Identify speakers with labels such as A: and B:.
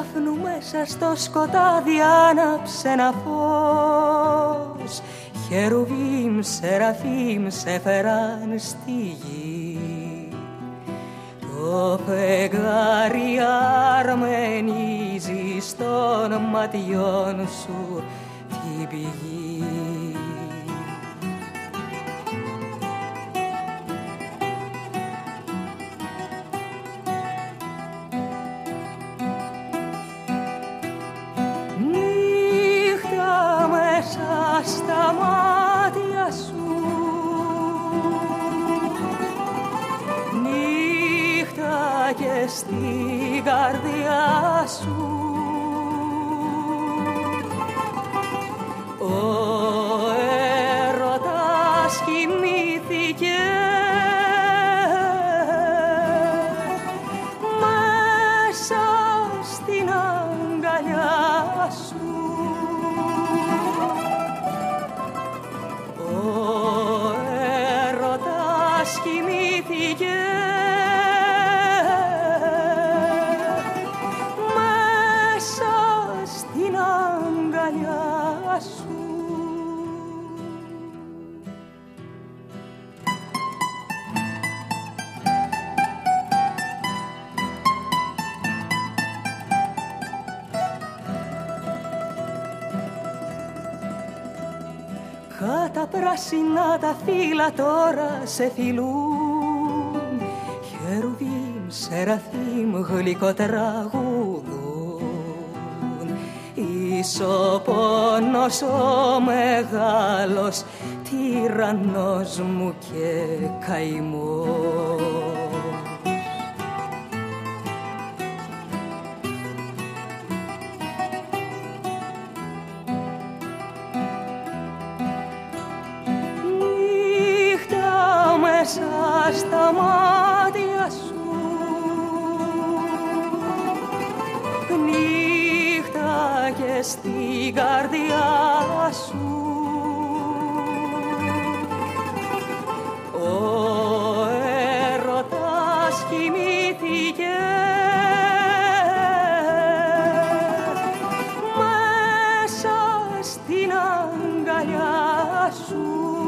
A: καφνού μέσα στο σκοτάδι άναψε ένα φως. Χερουβίμ, Σεραφίμ σε φέραν στη γη. Το φεγγάρι αρμενίζει στον ματιών σου την πηγή. Νύχτα μέσα στα μάτια σου, και στην καρδιά σου ο έρωτας κοιμήθηκε μέσα στην αγκαλιά σου. Ο έρωτας κοιμήθηκε τα πράσινα τα φύλλα τώρα σε φιλούν. Χερουβίμ, Σεραφίμ γλυκό τραγουδούν. Εις ο πόνος ο μεγάλος, τυραννός μου και καημός. Μέσα στα μάτια σου, νύχτα και στην καρδιά σου ο έρωτας κοιμήθηκε μέσα στην αγκαλιά σου.